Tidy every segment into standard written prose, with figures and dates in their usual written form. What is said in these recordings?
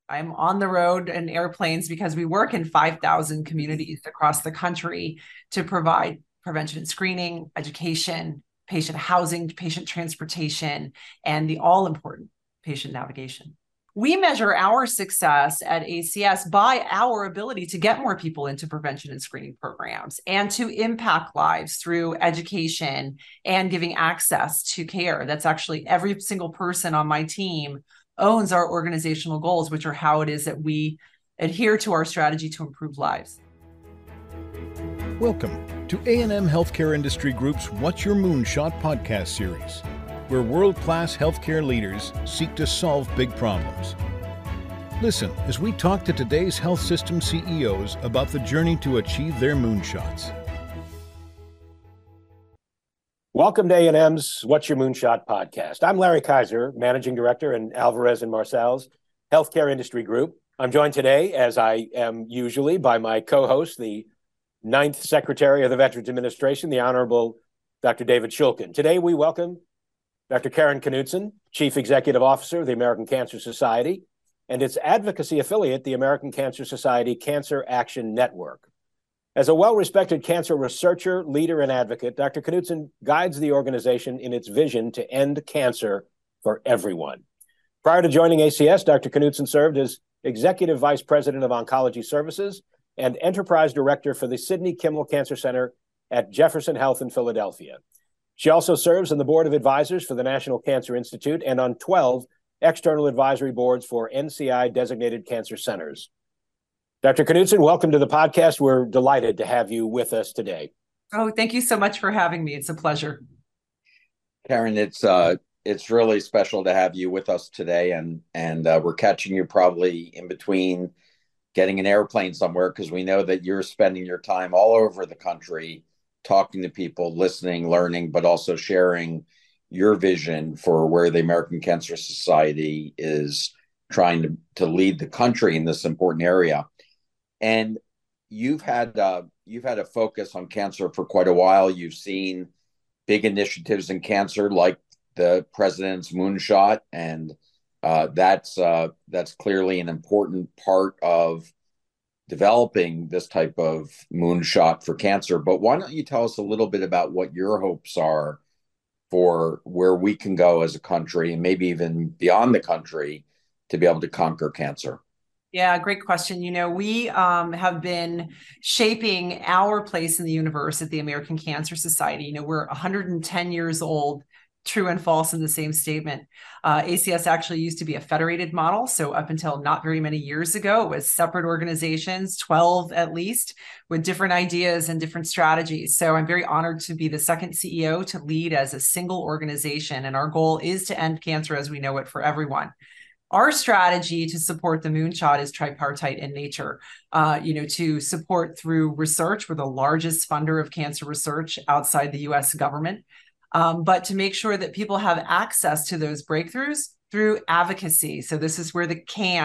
I'm on the road in airplanes because we work in 5,000 communities across the country to provide prevention and screening, education, patient housing, patient transportation, and the all important patient navigation. We measure our success at ACS by our ability to get more people into prevention and screening programs and to impact lives through education and giving access to care. That's actually every single person on my team owns our organizational goals, which are how it is that we adhere to our strategy to improve lives. Welcome to A&M Healthcare Industry Group's What's Your Moonshot podcast series, where world-class healthcare leaders seek to solve big problems. Listen as we talk to today's health system CEOs about the journey to achieve their moonshots. Welcome to A&M's What's Your Moonshot podcast. I'm Larry Kaiser, Managing Director in Alvarez & Marsal's Healthcare Industry Group. I'm joined today, as I am usually, by my co-host, the 9th Secretary of the Veterans Administration, the Honorable Dr. David Shulkin. Today we welcome Dr. Karen Knutson, Chief Executive Officer of the American Cancer Society, and its advocacy affiliate, the American Cancer Society Cancer Action Network. As a well-respected cancer researcher, leader, and advocate, Dr. Knutson guides the organization in its vision to end cancer for everyone. Prior to joining ACS, Dr. Knutson served as Executive Vice President of Oncology Services and Enterprise Director for the Sidney Kimmel Cancer Center at Jefferson Health in Philadelphia. She also serves on the Board of Advisors for the National Cancer Institute and on 12 external advisory boards for NCI-designated cancer centers. Dr. Knutson, welcome to the podcast. We're delighted to have you with us today. Oh, thank you so much for having me. It's a pleasure. Karen, it's really special to have you with us today, and we're catching you probably in between getting an airplane somewhere, because we know that you're spending your time all over the country talking to people, listening, learning, but also sharing your vision for where the American Cancer Society is trying to lead the country in this important area. And you've had a focus on cancer for quite a while. You've seen big initiatives in cancer, like the president's moonshot, and that's clearly an important part of developing this type of moonshot for cancer. But why don't you tell us a little bit about what your hopes are for where we can go as a country, and maybe even beyond the country, to be able to conquer cancer? Yeah, great question. We have been shaping our place in the universe at the American Cancer Society. We're 110 years old, true and false in the same statement. ACS actually used to be a federated model. So up until not very many years ago, it was separate organizations, 12 at least, with different ideas and different strategies. So I'm very honored to be the second CEO to lead as a single organization. And our goal is to end cancer as we know it for everyone. Our strategy to support the moonshot is tripartite in nature, to support through research. We're the largest funder of cancer research outside the US government, but to make sure that people have access to those breakthroughs through advocacy. So this is where the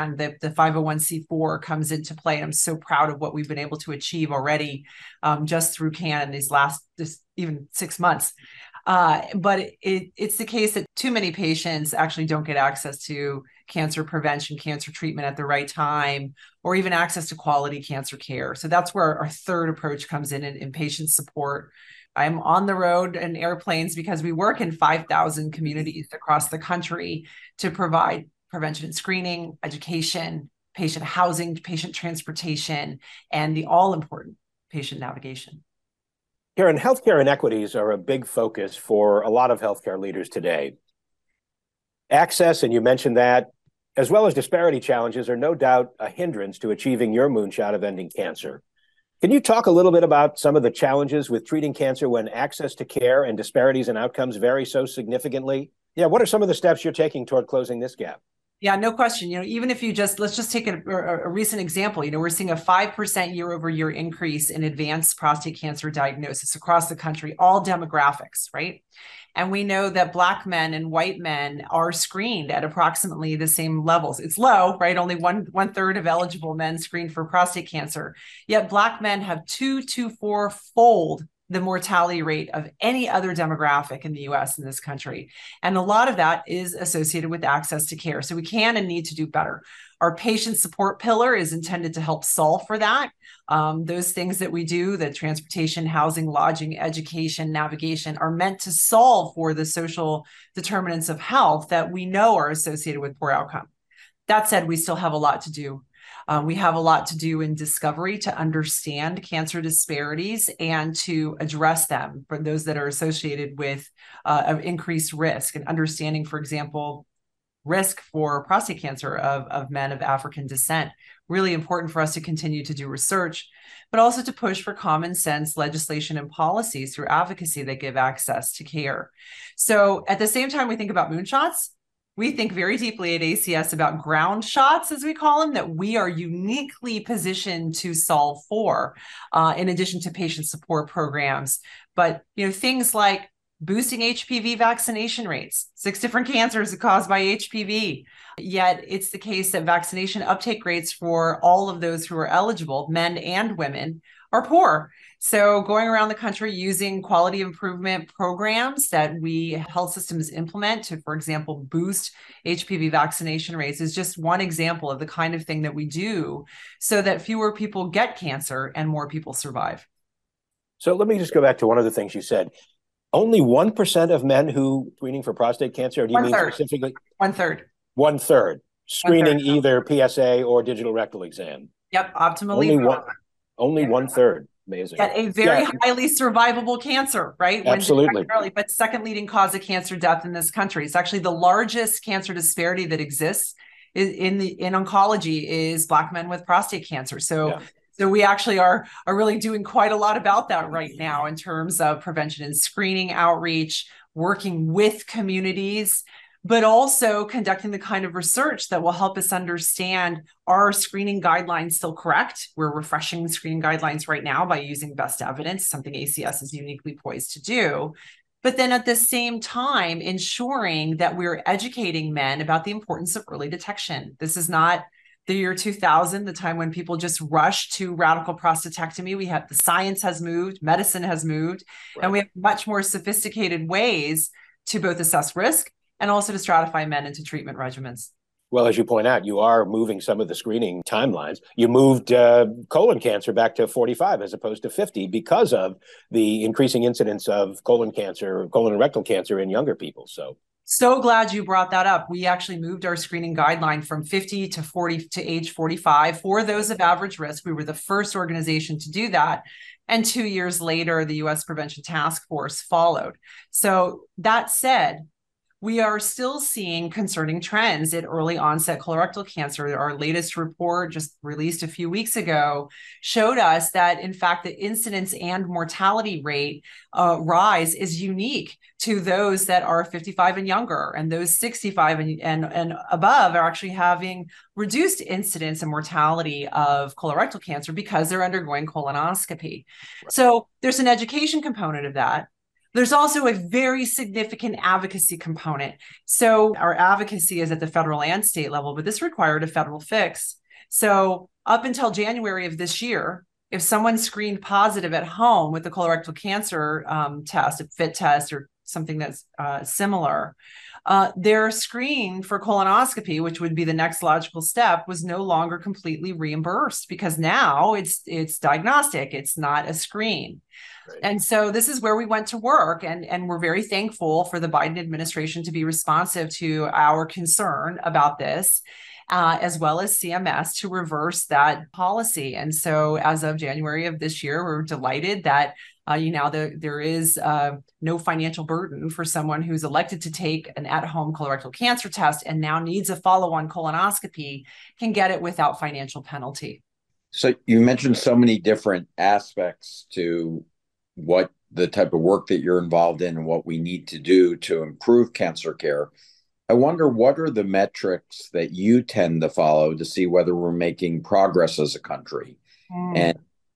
501c4 comes into play. And I'm so proud of what we've been able to achieve already just through CAN in these last even 6 months. But it's the case that too many patients actually don't get access to cancer prevention, cancer treatment at the right time, or even access to quality cancer care. So that's where our third approach comes in patient support. I'm on the road in airplanes because we work in 5,000 communities across the country to provide prevention and screening, education, patient housing, patient transportation, and the all important patient navigation. Karen, healthcare inequities are a big focus for a lot of healthcare leaders today. Access, and you mentioned that, as well as disparity challenges, are no doubt a hindrance to achieving your moonshot of ending cancer. Can you talk a little bit about some of the challenges with treating cancer when access to care and disparities in outcomes vary so significantly? Yeah, what are some of the steps you're taking toward closing this gap? Yeah, no question. Even if let's just take a recent example. We're seeing a 5% year-over-year increase in advanced prostate cancer diagnosis across the country, all demographics, right? And we know that Black men and white men are screened at approximately the same levels. It's low, right? Only one third of eligible men screened for prostate cancer. Yet Black men have 2 to 4 fold the mortality rate of any other demographic in the US in this country. And a lot of that is associated with access to care. So we can and need to do better. Our patient support pillar is intended to help solve for that. Those things that we do, the transportation, housing, lodging, education, navigation, are meant to solve for the social determinants of health that we know are associated with poor outcome. That said, we still have a lot to do. We have a lot to do in discovery to understand cancer disparities and to address them for those that are associated with increased risk, and understanding, for example, risk for prostate cancer of men of African descent. Really important for us to continue to do research, but also to push for common sense legislation and policies through advocacy that give access to care. So at the same time we think about moonshots, we think very deeply at ACS about ground shots, as we call them, that we are uniquely positioned to solve for, in addition to patient support programs. But things like boosting HPV vaccination rates, 6 different cancers caused by HPV. Yet it's the case that vaccination uptake rates for all of those who are eligible, men and women, are poor. So going around the country using quality improvement programs that we health systems implement to, for example, boost HPV vaccination rates is just one example of the kind of thing that we do so that fewer people get cancer and more people survive. So let me just go back to one of the things you said. Only 1% of men who screening for prostate cancer, or do you mean specifically? 1/3. 1/3 screening either PSA or digital rectal exam. Yep, optimally. Only 1/3. Amazing. Yet a very highly survivable cancer, right? Absolutely. But second leading cause of cancer death in this country. It's actually the largest cancer disparity that exists in oncology is Black men with prostate cancer. So we actually are really doing quite a lot about that right now in terms of prevention and screening outreach, working with communities, but also conducting the kind of research that will help us understand, are screening guidelines still correct? We're refreshing screening guidelines right now by using best evidence, something ACS is uniquely poised to do. But then at the same time, ensuring that we're educating men about the importance of early detection. This is not the year 2000, the time when people just rushed to radical prostatectomy. The science has moved, medicine has moved, and we have much more sophisticated ways to both assess risk and also to stratify men into treatment regimens. Well, as you point out, you are moving some of the screening timelines. You moved colon cancer back to 45 as opposed to 50 because of the increasing incidence of colon cancer, colon and rectal cancer in younger people. So glad you brought that up. We actually moved our screening guideline from 50 to 40 to age 45 for those of average risk. We were the first organization to do that. And 2 years later, the U.S. Prevention Task Force followed. So that said, we are still seeing concerning trends in early onset colorectal cancer. Our latest report, just released a few weeks ago, showed us that, in fact, the incidence and mortality rate rise is unique to those that are 55 and younger, and those 65 and above are actually having reduced incidence and mortality of colorectal cancer because they're undergoing colonoscopy. So there's an education component of that. There's also a very significant advocacy component. So our advocacy is at the federal and state level, but this required a federal fix. So up until January of this year, if someone screened positive at home with the colorectal cancer test, a FIT test or something that's similar, their screen for colonoscopy, which would be the next logical step, was no longer completely reimbursed because now it's diagnostic, it's not a screen. And so this is where we went to work, and we're very thankful for the Biden administration to be responsive to our concern about this, as well as CMS to reverse that policy. And so as of January of this year, we're delighted that there is no financial burden for someone who's elected to take an at-home colorectal cancer test and now needs a follow-on colonoscopy can get it without financial penalty. So you mentioned so many different aspects to what the type of work that you're involved in and what we need to do to improve cancer care. I wonder, what are the metrics that you tend to follow to see whether we're making progress as a country? And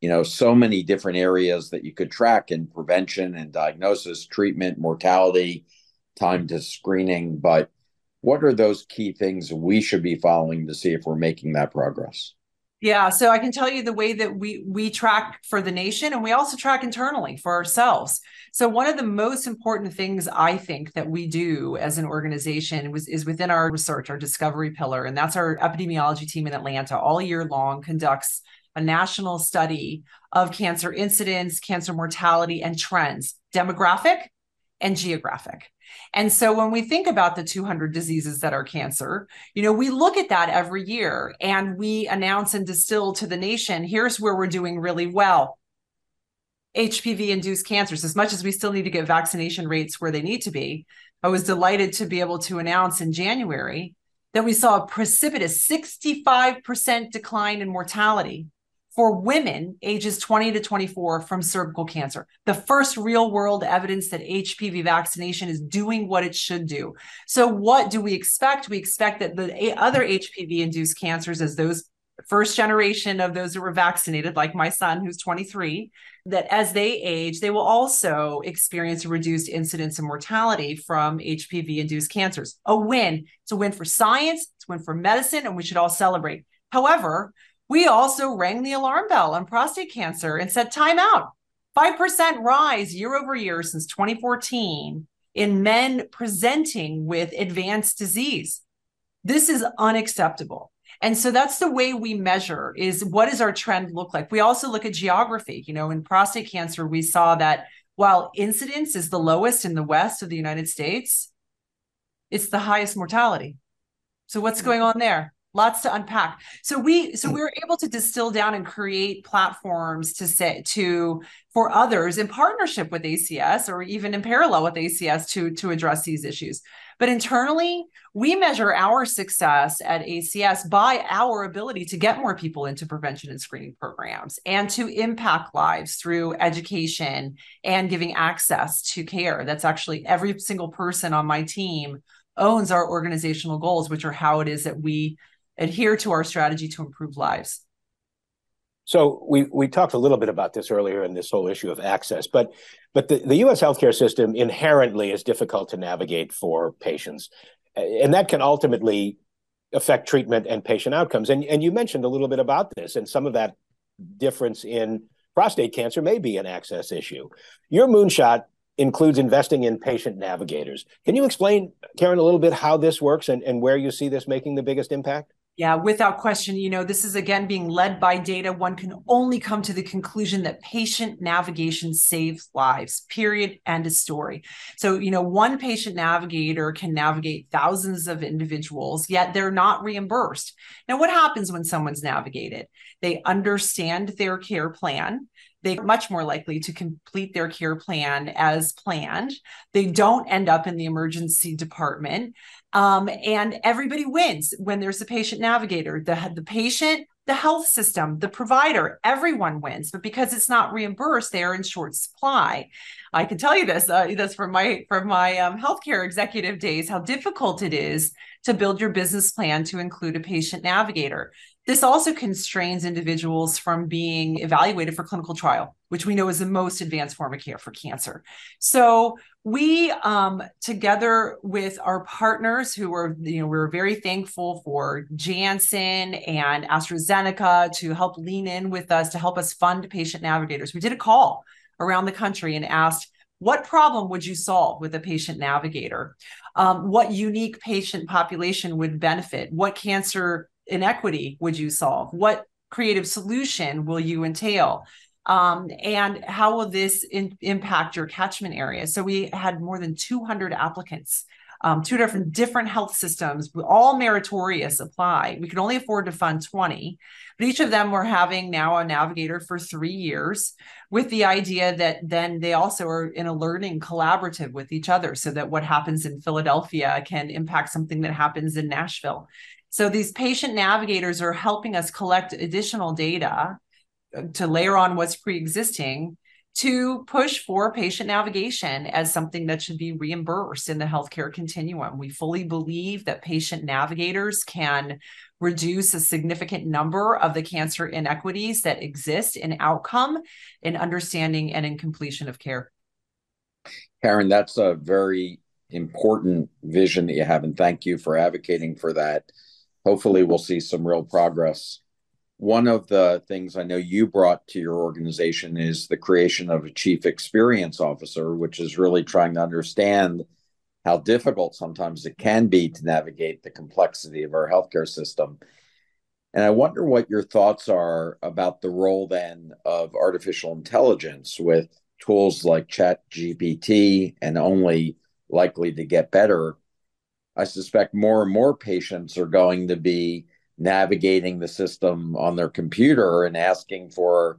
so many different areas that you could track in prevention and diagnosis, treatment, mortality, time to screening. But what are those key things we should be following to see if we're making that progress? Yeah, so I can tell you the way that we track for the nation, and we also track internally for ourselves. So one of the most important things I think that we do as an organization is within our research, our discovery pillar, and that's our epidemiology team in Atlanta all year long conducts a national study of cancer incidence, cancer mortality, and trends, demographic and geographic. And so when we think about the 200 diseases that are cancer, we look at that every year and we announce and distill to the nation, here's where we're doing really well. HPV-induced cancers, as much as we still need to get vaccination rates where they need to be, I was delighted to be able to announce in January that we saw a precipitous 65% decline in mortality for women ages 20 to 24 from cervical cancer. The first real world evidence that HPV vaccination is doing what it should do. So what do we expect? We expect that the other HPV-induced cancers, as those first generation of those who were vaccinated, like my son, who's 23, that as they age, they will also experience a reduced incidence and mortality from HPV-induced cancers. A win. It's a win for science, it's a win for medicine, and we should all celebrate. However, we also rang the alarm bell on prostate cancer and said, time out. 5% rise year over year since 2014 in men presenting with advanced disease. This is unacceptable. And so that's the way we measure is what does our trend look like? We also look at geography. In prostate cancer, we saw that while incidence is the lowest in the west of the United States, it's the highest mortality. So what's going on there? Lots to unpack. So we were able to distill down and create platforms for others in partnership with ACS or even in parallel with ACS to address these issues. But internally, we measure our success at ACS by our ability to get more people into prevention and screening programs and to impact lives through education and giving access to care. That's actually every single person on my team owns our organizational goals, which are how it is that we adhere to our strategy to improve lives. So we talked a little bit about this earlier in this whole issue of access, but the U.S. healthcare system inherently is difficult to navigate for patients, and that can ultimately affect treatment and patient outcomes. And you mentioned a little bit about this, and some of that difference in prostate cancer may be an access issue. Your moonshot includes investing in patient navigators. Can you explain, Karen, a little bit how this works and where you see this making the biggest impact? Yeah, without question, this is again being led by data. One can only come to the conclusion that patient navigation saves lives, period, end of story. So, one patient navigator can navigate thousands of individuals, yet they're not reimbursed. Now, what happens when someone's navigated? They understand their care plan. They're much more likely to complete their care plan as planned. They don't end up in the emergency department. And everybody wins when there's a patient navigator. The patient, the health system, the provider, everyone wins. But because it's not reimbursed, they are in short supply. I can tell you this. That's from my healthcare executive days, how difficult it is to build your business plan to include a patient navigator. This also constrains individuals from being evaluated for clinical trial, which we know is the most advanced form of care for cancer. So we, together with our partners who are, we're very thankful for Janssen and AstraZeneca to help lean in with us to help us fund patient navigators. We did a call around the country and asked, what problem would you solve with a patient navigator? What unique patient population would benefit? What cancer inequity would you solve? What creative solution will you entail? And how will this impact your catchment area? So we had more than 200 applicants, two different health systems, all meritorious apply. We could only afford to fund 20, but each of them were having now a navigator for 3 years with the idea that then they also are in a learning collaborative with each other so that what happens in Philadelphia can impact something that happens in Nashville. So these patient navigators are helping us collect additional data to layer on what's pre-existing to push for patient navigation as something that should be reimbursed in the healthcare continuum. We fully believe that patient navigators can reduce a significant number of the cancer inequities that exist in outcome, in understanding, and in completion of care. Karen, that's a very important vision that you have, and thank you for advocating for that. Hopefully we'll see some real progress one of the things I know you brought to your organization is the creation of a chief experience officer, which is really trying to understand how difficult sometimes it can be to navigate the complexity of our healthcare system. And I wonder what your thoughts are about the role then of artificial intelligence with tools like ChatGPT and only likely to get better. I suspect more and more patients are going to be navigating the system on their computer and asking for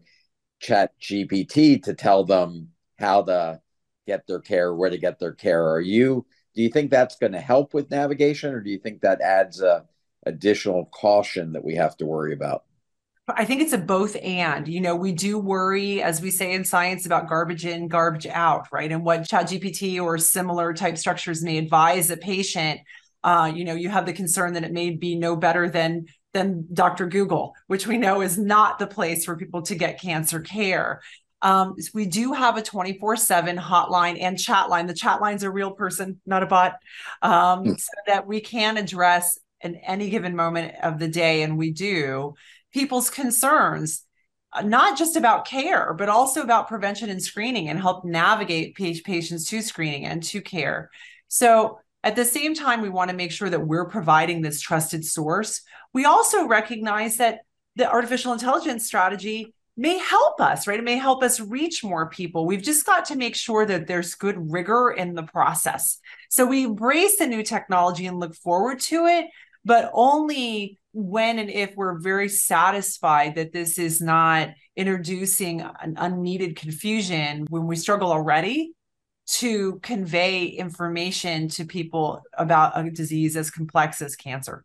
ChatGPT to tell them how to get their care, where to get their care. Do you think that's going to help with navigation, or do you think that adds a additional caution that we have to worry about? I think it's a both and. We do worry, as we say in science, about garbage in, garbage out, right? And what ChatGPT or similar type structures may advise a patient. You have the concern that it may be no better than Dr. Google, which we know is not the place for people to get cancer care. We do have a 24/7 hotline and chat line. The chat line's a real person, not a bot, so that we can address in any given moment of the day, and we do, people's concerns, not just about care, but also about prevention and screening, and help navigate patients to screening and to care. So at the same time, we want to make sure that we're providing this trusted source. We also recognize that the artificial intelligence strategy may help us, right? It may help us reach more people. We've just got to make sure that there's good rigor in the process. So we embrace the new technology and look forward to it, but only when and if we're very satisfied that this is not introducing an unneeded confusion when we struggle already to convey information to people about a disease as complex as cancer.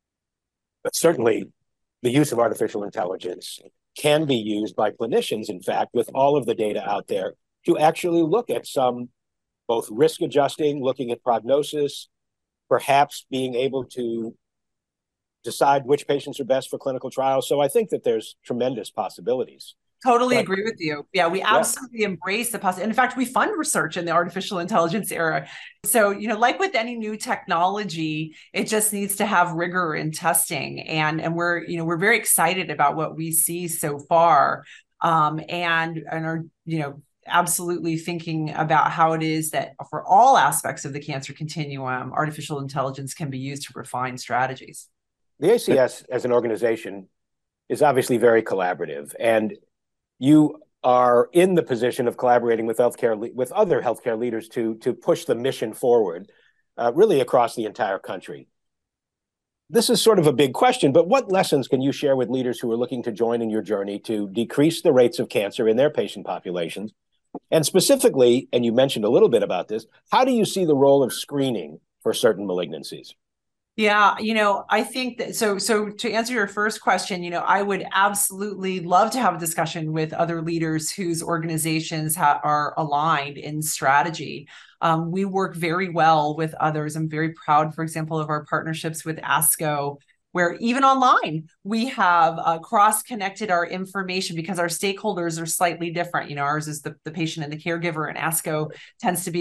But certainly the use of artificial intelligence can be used by clinicians, in fact, with all of the data out there, to actually look at some both risk adjusting, looking at prognosis, perhaps being able to decide which patients are best for clinical trials. So I think that there's tremendous possibilities. Totally agree with you. Yeah, we absolutely embrace the possibility. In fact, we fund research in the artificial intelligence era. So, like with any new technology, it just needs to have rigor in testing. And we're very excited about what we see so far, and are, absolutely thinking about how it is that for all aspects of the cancer continuum, artificial intelligence can be used to refine strategies. The ACS as an organization is obviously very collaborative, and you are in the position of collaborating with with other healthcare leaders to push the mission forward, really across the entire country. This is sort of a big question, but what lessons can you share with leaders who are looking to join in your journey to decrease the rates of cancer in their patient populations? And specifically, and you mentioned a little bit about this, how do you see the role of screening for certain malignancies? Yeah, I think that so to answer your first question, I would absolutely love to have a discussion with other leaders whose organizations are aligned in strategy. We work very well with others. I'm very proud, for example, of our partnerships with ASCO, where even online, we have cross-connected our information because our stakeholders are slightly different. Ours is the patient and the caregiver, and ASCO tends to be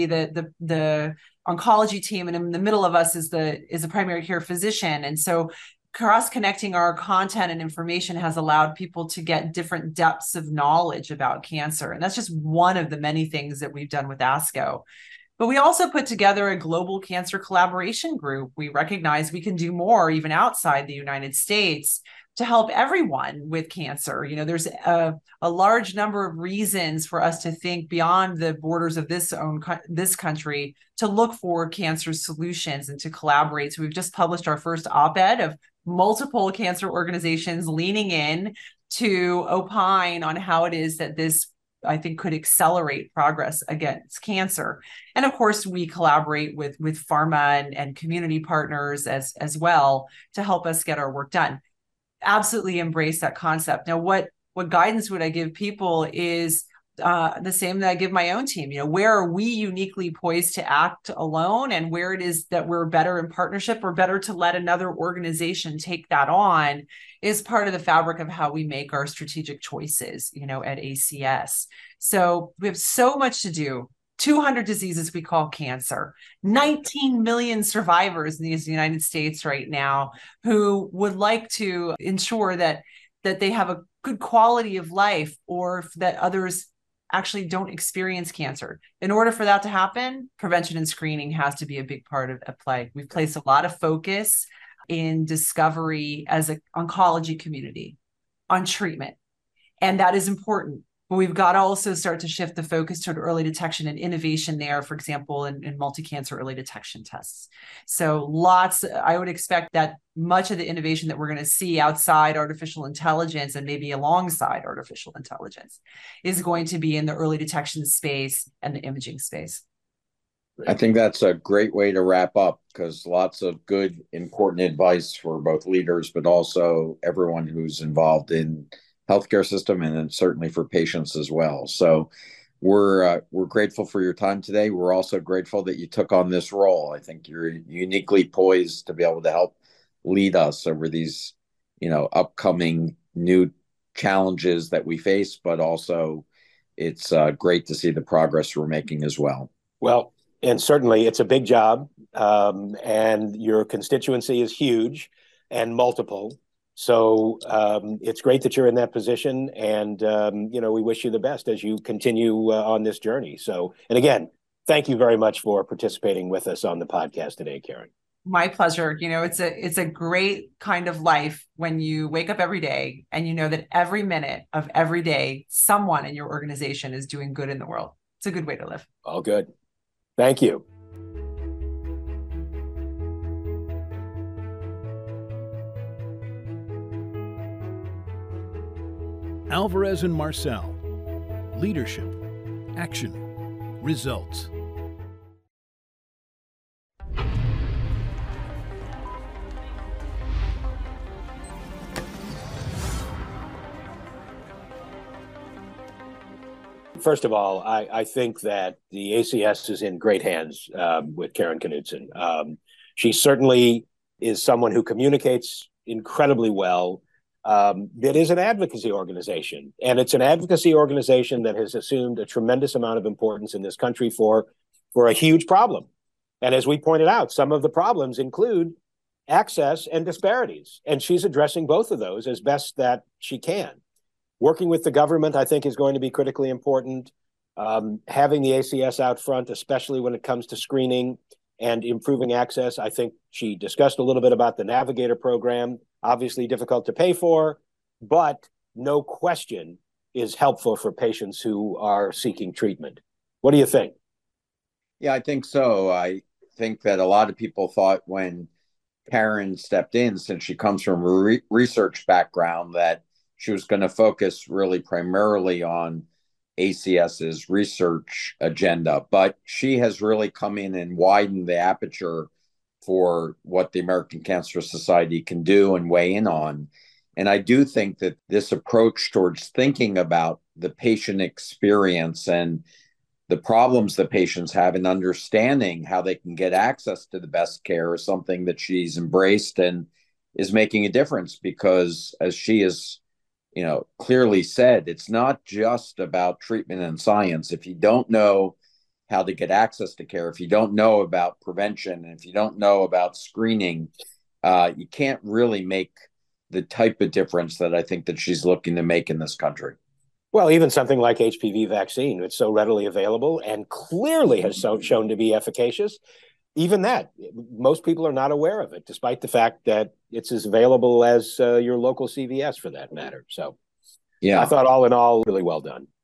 the oncology team, and in the middle of us is a primary care physician. And so cross-connecting our content and information has allowed people to get different depths of knowledge about cancer. And that's just one of the many things that we've done with ASCO. But we also put together a global cancer collaboration group. We recognize we can do more even outside the United States to help everyone with cancer. There's a large number of reasons for us to think beyond the borders of this country to look for cancer solutions and to collaborate. So we've just published our first op-ed of multiple cancer organizations leaning in to opine on how it is that this, I think, could accelerate progress against cancer. And of course, we collaborate with pharma and community partners as well to help us get our work done. Absolutely embrace that concept. Now, what guidance would I give people is the same that I give my own team. Where are we uniquely poised to act alone, and where it is that we're better in partnership or better to let another organization take that on is part of the fabric of how we make our strategic choices, at ACS. So we have so much to do. 200 diseases we call cancer, 19 million survivors in the United States right now who would like to ensure that that they have a good quality of life, or that others actually don't experience cancer. In order for that to happen, prevention and screening has to be a big part of at play. We've placed a lot of focus in discovery as an oncology community on treatment, and that is important. But we've got to also start to shift the focus toward early detection and innovation there, for example, in multi-cancer early detection tests. So I would expect that much of the innovation that we're going to see outside artificial intelligence and maybe alongside artificial intelligence is going to be in the early detection space and the imaging space. I think that's a great way to wrap up, because lots of good, important advice for both leaders, but also everyone who's involved in healthcare system, and then certainly for patients as well. So we're grateful for your time today. We're also grateful that you took on this role. I think you're uniquely poised to be able to help lead us over these, upcoming new challenges that we face, but also it's great to see the progress we're making as well. Well, and certainly it's a big job, and your constituency is huge and multiple. So it's great that you're in that position, and we wish you the best as you continue on this journey. So, and again, thank you very much for participating with us on the podcast today, Karen. My pleasure. It's a great kind of life when you wake up every day and you know that every minute of every day, someone in your organization is doing good in the world. It's a good way to live. All good. Thank you. Alvarez and Marsal. Leadership, action, results. First of all, I think that the ACS is in great hands with Karen Knudsen. She certainly is someone who communicates incredibly well. It is an advocacy organization, and it's an advocacy organization that has assumed a tremendous amount of importance in this country for a huge problem. And as we pointed out, some of the problems include access and disparities, and she's addressing both of those as best that she can. Working with the government, I think, is going to be critically important. Having the ACS out front, especially when it comes to screening and improving access. I think she discussed a little bit about the Navigator program, obviously difficult to pay for, but no question is helpful for patients who are seeking treatment. What do you think? Yeah, I think so. I think that a lot of people thought when Karen stepped in, since she comes from a research background, that she was going to focus really primarily on ACS's research agenda, but she has really come in and widened the aperture for what the American Cancer Society can do and weigh in on. And I do think that this approach towards thinking about the patient experience and the problems that patients have and understanding how they can get access to the best care is something that she's embraced and is making a difference, because as she is clearly said, it's not just about treatment and science. If you don't know how to get access to care, if you don't know about prevention, and if you don't know about screening, you can't really make the type of difference that I think that she's looking to make in this country. Well, even something like HPV vaccine, it's so readily available and clearly has shown to be efficacious. Even that, most people are not aware of it, despite the fact that it's as available as your local CVS for that matter. So yeah, I thought all in all, really well done.